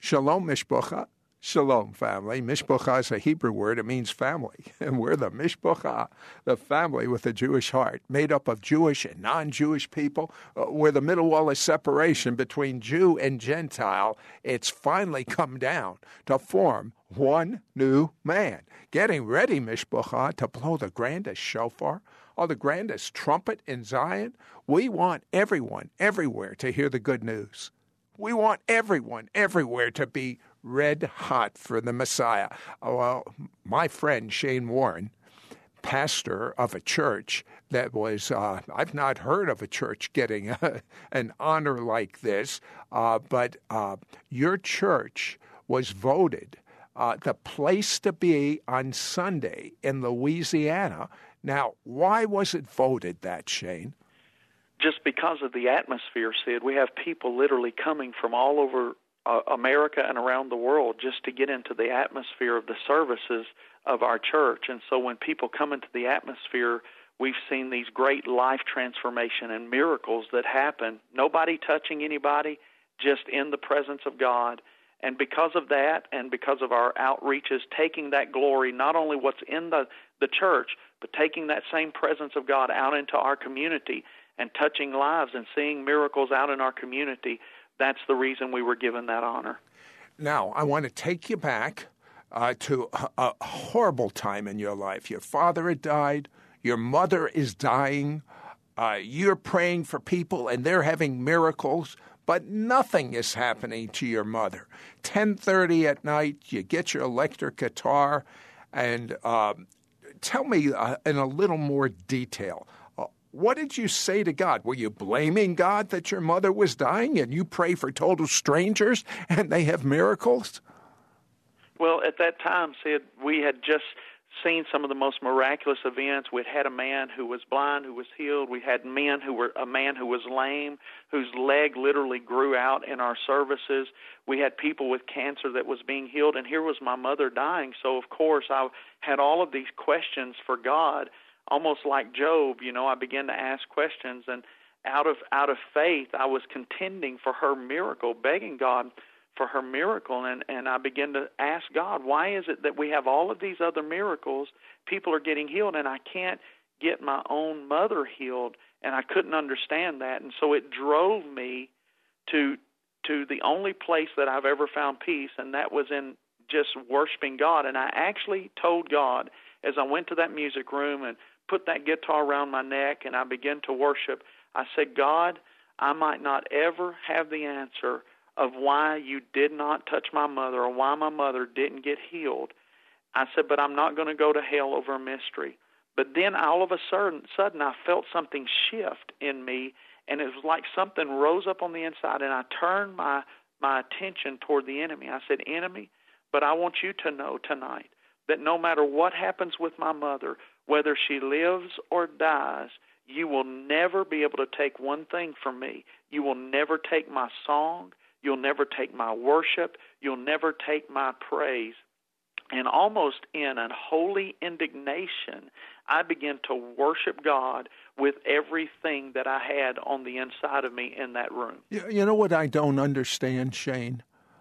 Shalom Mishpacha. Shalom, family. Mishpacha is a Hebrew word. It means family. And we're the Mishpacha, the family with a Jewish heart, made up of Jewish and non-Jewish people. Where the middle wall of separation between Jew and Gentile, it's finally come down to form one new man. Getting ready, Mishpacha, to blow the grandest shofar or the grandest trumpet in Zion. We want everyone, everywhere to hear the good news. We want everyone, everywhere to be red hot for the Messiah. Well, my friend Shane Warren, pastor of a church that was, I've not heard of a church getting an honor like this, but your church was voted the place to be on Sunday in Louisiana. Now, why was it voted that, Shane? Just because of the atmosphere, Sid. We have people literally coming from all over America and around the world just to get into the atmosphere of the services of our church. And so when people come into the atmosphere, we've seen these great life transformation and miracles that happen. Nobody touching anybody, just in the presence of God. And because of that, and because of our outreaches, taking that glory, not only what's in the church, but taking that same presence of God out into our community and touching lives and seeing miracles out in our community, that's the reason we were given that honor. Now, I want to take you back to a horrible time in your life. Your father had died. Your mother is dying. You're praying for people, and they're having miracles, but nothing is happening to your mother. 10:30 at night, you get your electric guitar, and tell me in a little more detail, what did you say to God? Were you blaming God that your mother was dying and you pray for total strangers and they have miracles? Well, at that time, Sid, we had just seen some of the most miraculous events. We'd had a man who was blind who was healed. We had a man who was lame, whose leg literally grew out in our services. We had people with cancer that was being healed, and here was my mother dying. So, of course, I had all of these questions for God. Almost like Job, I began to ask questions, and out of faith, I was contending for her miracle, begging God for her miracle, and I began to ask God, why is it that we have all of these other miracles, people are getting healed, and I can't get my own mother healed, and I couldn't understand that, and so it drove me to the only place that I've ever found peace, and that was in just worshiping God, and I actually told God, as I went to that music room and put that guitar around my neck and I began to worship, I said, God, I might not ever have the answer of why you did not touch my mother or why my mother didn't get healed. I said, but I'm not going to go to hell over a mystery. But then all of a sudden I felt something shift in me, and it was like something rose up on the inside, and I turned my attention toward the enemy. I said, enemy, but I want you to know tonight that no matter what happens with my mother, whether she lives or dies, you will never be able to take one thing from me. You will never take my song. You'll never take my worship. You'll never take my praise. And almost in a holy indignation, I began to worship God with everything that I had on the inside of me in that room. You know what I don't understand, Shane?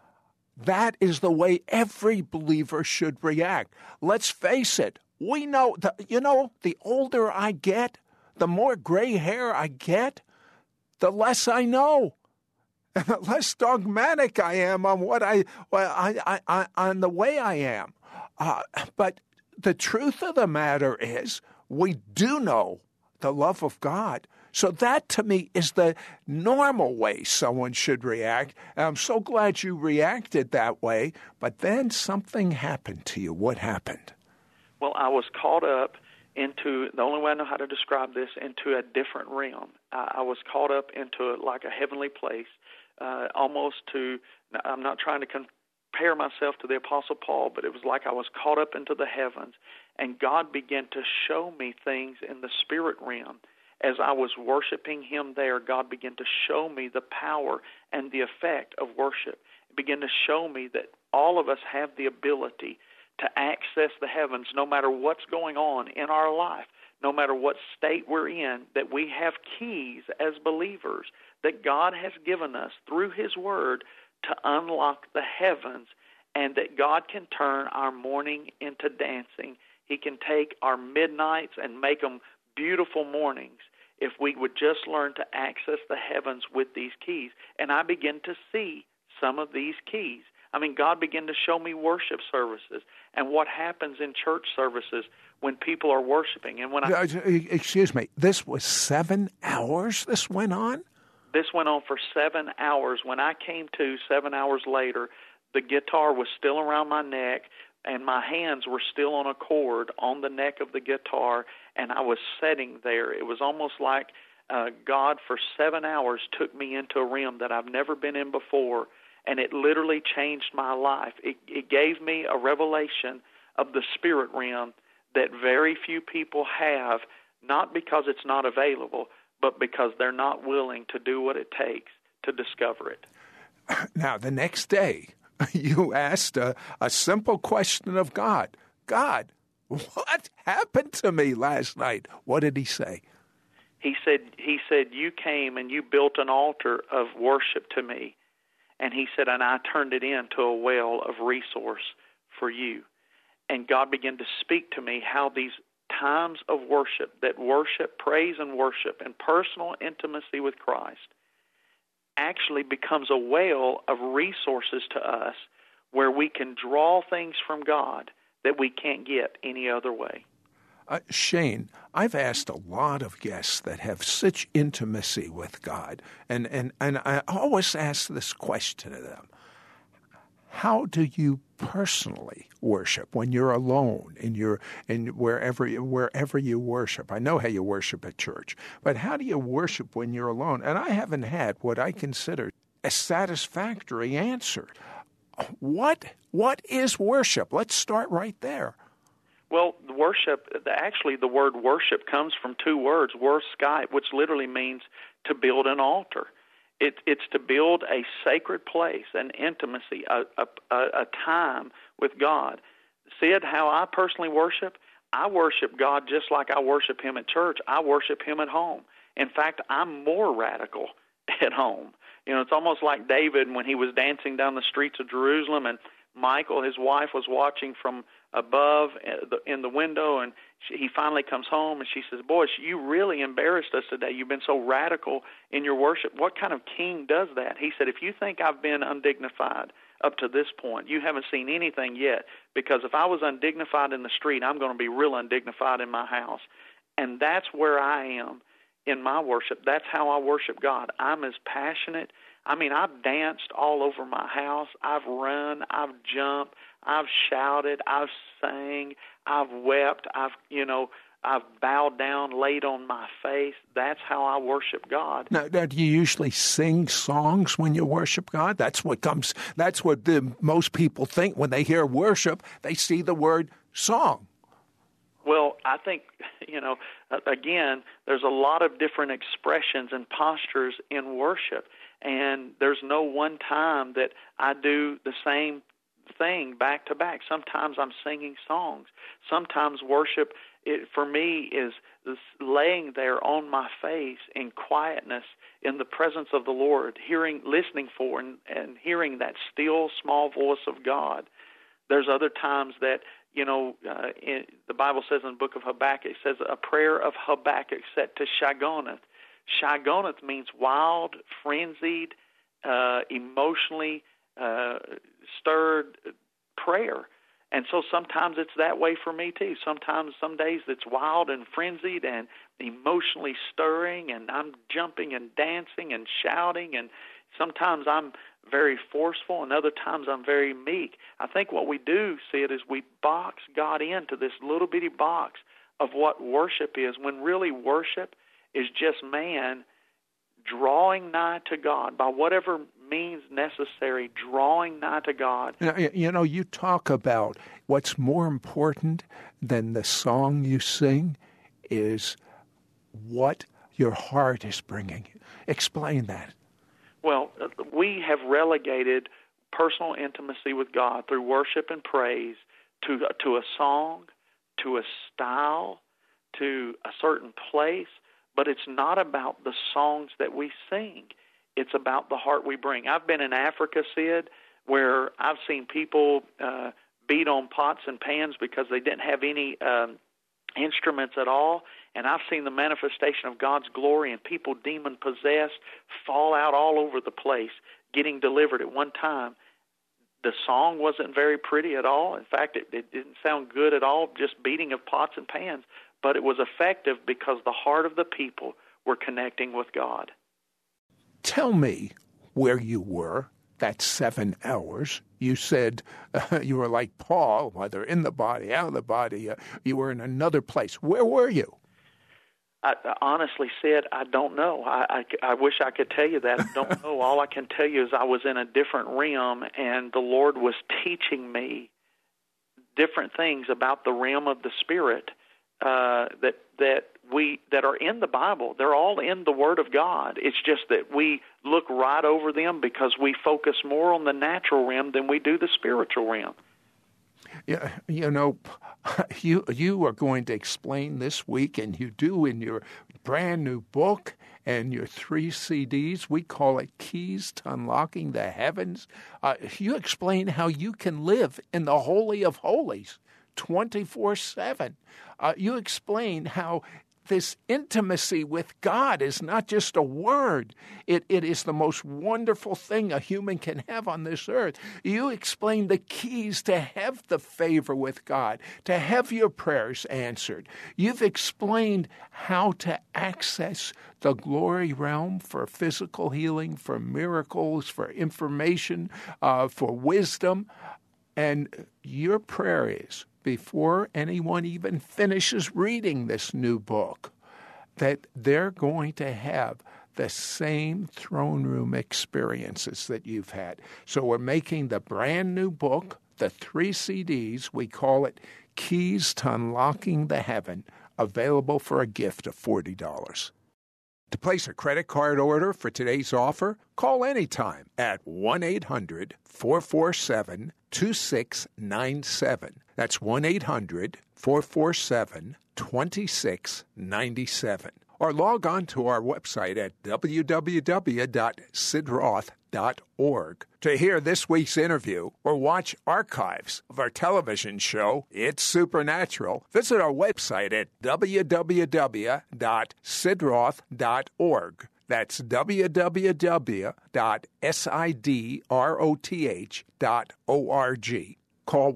That is the way every believer should react. Let's face it. We know, the older I get, the more gray hair I get, the less I know, and the less dogmatic I am on on the way I am. But the truth of the matter is, we do know the love of God. So that, to me, is the normal way someone should react. And I'm so glad you reacted that way. But then something happened to you. What happened? Well, I was caught up into, the only way I know how to describe this, into a different realm. I was caught up into like a heavenly place, almost to, I'm not trying to compare myself to the Apostle Paul, but it was like I was caught up into the heavens, and God began to show me things in the spirit realm. As I was worshiping Him there, God began to show me the power and the effect of worship. It began to show me that all of us have the ability to access the heavens no matter what's going on in our life, no matter what state we're in, that we have keys as believers that God has given us through His Word to unlock the heavens, and that God can turn our mourning into dancing. He can take our midnights and make them beautiful mornings if we would just learn to access the heavens with these keys. And I begin to see some of these keys. I mean, God began to show me worship services and what happens in church services when people are worshiping. And when Excuse me, this was 7 hours this went on? This went on for 7 hours. When I came to 7 hours later, the guitar was still around my neck, and my hands were still on a cord on the neck of the guitar, and I was sitting there. It was almost like God for 7 hours took me into a realm that I've never been in before, and it literally changed my life. It gave me a revelation of the spirit realm that very few people have, not because it's not available, but because they're not willing to do what it takes to discover it. Now, the next day, you asked a simple question of God. God, what happened to me last night? What did he say? He said, you came and you built an altar of worship to me. And he said, and I turned it into a well of resource for you. And God began to speak to me how these times of worship, that worship, praise and worship, and personal intimacy with Christ actually becomes a well of resources to us where we can draw things from God that we can't get any other way. Shane, I've asked a lot of guests that have such intimacy with God, and I always ask this question to them. How do you personally worship when you're alone in wherever you worship? I know how you worship at church, but how do you worship when you're alone? And I haven't had what I consider a satisfactory answer. What is worship? Let's start right there. Well, actually the word worship comes from two words, worskite, which literally means to build an altar. It's to build a sacred place, an intimacy, a time with God. Sid, how I personally worship? I worship God just like I worship Him at church. I worship Him at home. In fact, I'm more radical at home. You know, it's almost like David when he was dancing down the streets of Jerusalem, and Michal, his wife, was watching from above in the window, and he finally comes home, and she says, boy, you really embarrassed us today. You've been so radical in your worship. What kind of king does that? He said, if you think I've been undignified up to this point, you haven't seen anything yet, because if I was undignified in the street, I'm going to be real undignified in my house. And that's where I am in my worship. That's how I worship God. I'm as passionate. I mean, I've danced all over my house. I've run. I've jumped. I've shouted. I've sang. I've wept. I've bowed down, laid on my face. That's how I worship God. Now, do you usually sing songs when you worship God? That's what most people think when they hear worship. They see the word song. Well, I think, again, there's a lot of different expressions and postures in worship, and there's no one time that I do the same thing back to back. Sometimes I'm singing songs. Sometimes worship, for me, is this laying there on my face in quietness in the presence of the Lord, listening for and hearing that still small voice of God. There's other times that, the Bible says in the book of Habakkuk, it says a prayer of Habakkuk set to Shagonath. Shagonath means wild, frenzied, emotionally stirred prayer. And so sometimes it's that way for me too. Some days it's wild and frenzied and emotionally stirring, and I'm jumping and dancing and shouting, and sometimes I'm very forceful, and other times I'm very meek. I think what we do, Sid, is we box God into this little bitty box of what worship is, when really worship is just man drawing nigh to God by whatever means necessary, drawing nigh to God. You talk about what's more important than the song you sing is what your heart is bringing. Explain that. Well, we have relegated personal intimacy with God through worship and praise to a song, to a style, to a certain place, but it's not about the songs that we sing. It's about the heart we bring. I've been in Africa, Sid, where I've seen people beat on pots and pans because they didn't have any instruments at all, and I've seen the manifestation of God's glory and people demon-possessed fall out all over the place, getting delivered at one time. The song wasn't very pretty at all. In fact, it didn't sound good at all, just beating of pots and pans, but it was effective because the heart of the people were connecting with God. Tell me where you were that 7 hours. You said you were like Paul, whether in the body, out of the body. You were in another place. Where were you? I honestly said, I don't know. I wish I could tell you that. I don't know. All I can tell you is I was in a different realm, and the Lord was teaching me different things about the realm of the Spirit that are in the Bible. They're all in the Word of God. It's just that we look right over them because we focus more on the natural realm than we do the spiritual realm. Yeah, you know, you are going to explain this week, and you do in your brand new book and your 3 CDs. We call it Keys to Unlocking the Heavens. You explain how you can live in the Holy of Holies 24/7. You explain how this intimacy with God is not just a word. It is the most wonderful thing a human can have on this earth. You explain the keys to have the favor with God, to have your prayers answered. You've explained how to access the glory realm for physical healing, for miracles, for information, for wisdom. And your prayer is, before anyone even finishes reading this new book, that they're going to have the same throne room experiences that you've had. So we're making the brand new book, the 3 CDs, we call it Keys to Unlocking the Heaven, available for a gift of $40. To place a credit card order for today's offer, call anytime at 1-800-447-2697. That's 1-800-447-2697. Or log on to our website at www.sidroth.org to hear this week's interview or watch archives of our television show, It's Supernatural. Visit our website at www.sidroth.org. That's www.sidroth.org. Call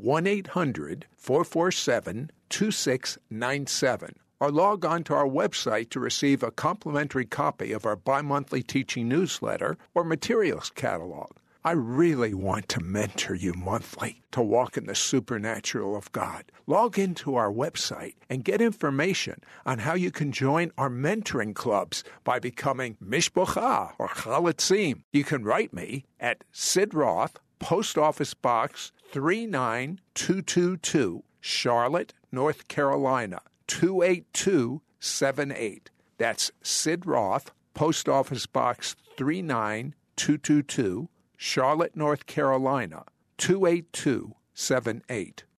1-800-447-2697. Or log on to our website to receive a complimentary copy of our bi-monthly teaching newsletter or materials catalog. I really want to mentor you monthly to walk in the supernatural of God. Log into our website and get information on how you can join our mentoring clubs by becoming Mishpocha or Chalatzim. You can write me at Sid Roth, Post Office Box 39222, Charlotte, North Carolina 28278. That's Sid Roth, Post Office Box 39222, Charlotte, North Carolina 28278.